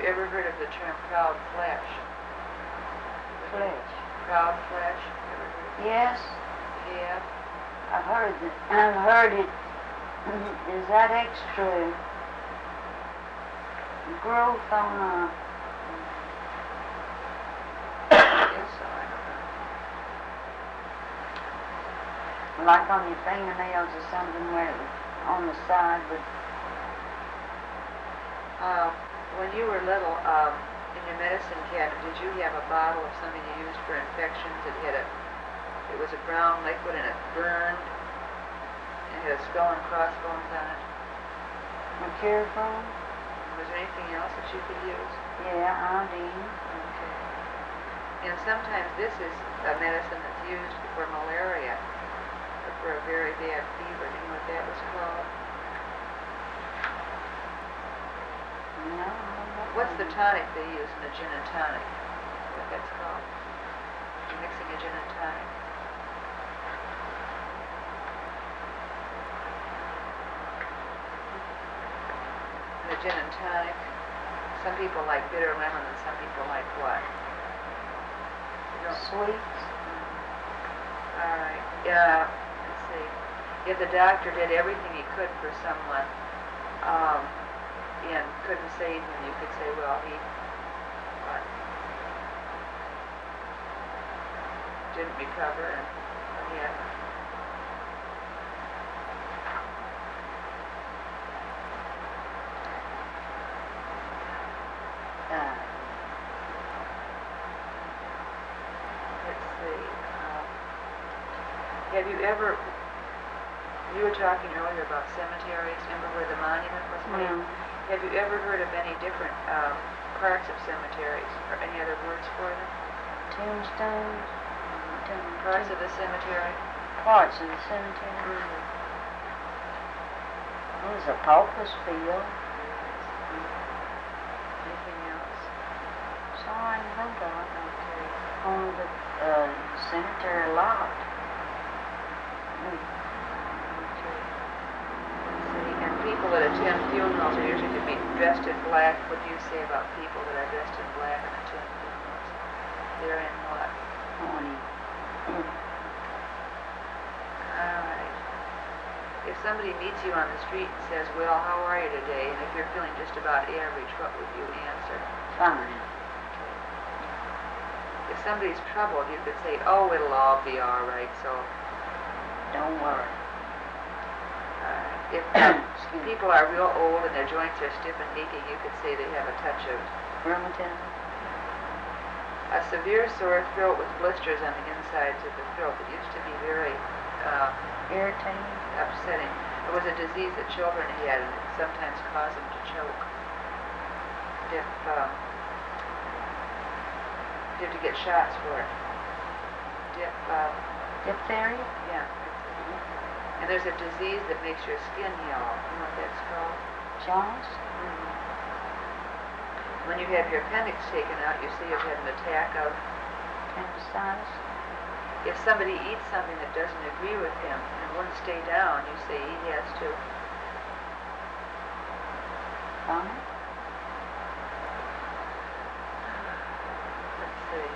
you ever heard of the term proud flesh? Flesh. Proud flesh? Ever heard of it? Yes. Yeah. I've heard it. Is that extra growth on Yes, so I don't know. like on your fingernails or something where on the side, but When you were little, in your medicine cabinet, did you have a bottle of something you used for infections? It was a brown liquid and it burned. It had a skull and crossbones on it. Mercure from? Was there anything else that you could use? Yeah, iodine. Okay. And sometimes this is a medicine that's used for malaria or for a very bad fever. Do you know what that was called? No, I don't know. What's the tonic they use in the gin and tonic? What that's called? You're mixing a gin and tonic. In the gin and tonic, some people like bitter lemon and some people like what? You don't- Sweets. All right. Yeah. Let's see. If the doctor did everything he could for someone, and couldn't save him, you could say, well, he what? Didn't recover, and what happened? Let's see. Have you ever? You were talking earlier about cemeteries. Remember where the monument was made? Mm. Have you ever heard of any different parts of cemeteries, or any other words for them? Tombstones. Parts of the cemetery? Parts of the cemetery. There's a pauper's field. Anything else? So I can think of. Okay. On the cemetery lot. Okay. Let's see. And people that attend funerals are usually to be dressed in black. What do you say about people that are dressed in black and attend funerals? They're in what? Mourning. All right. If somebody meets you on the street and says, well, how are you today? And if you're feeling just about average, what would you answer? Fine. If somebody's troubled, you could say, oh, it'll all be all right, so... Don't worry. If people are real old and their joints are stiff and achy, you could say they have a touch of... Rheumatism. A severe sore throat with blisters on the insides of the throat that used to be very Irritating. upsetting. It was a disease that children had, and it sometimes caused them to choke. You have to get shots for it. Diphtheria. Yeah. And there's a disease that makes your skin yellow. You know what that's called? Jaundice. When you have your appendix taken out, you say you've had an attack of... Appendicitis. If somebody eats something that doesn't agree with him and wouldn't stay down, you say he has to... Vomit. Let's see.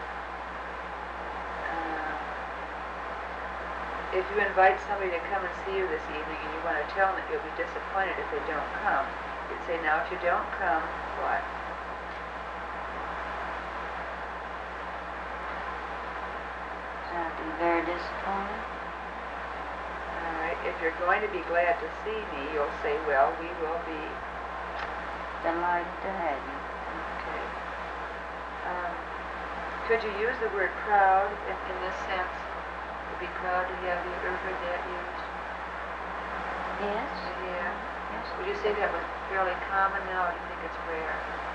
If you invite somebody to come and see you this evening and you want to tell them that you'll be disappointed if they don't come, you'd say, now if you don't come, what? I'd be very disappointed. All right. If you're going to be glad to see me, you'll say, well, we will be... Delighted to have you. Okay. Could you use the word proud in this sense? To be proud to have you ever heard that used? Yes. Yeah. Yes. Would you say that was fairly common now, or do you think it's rare?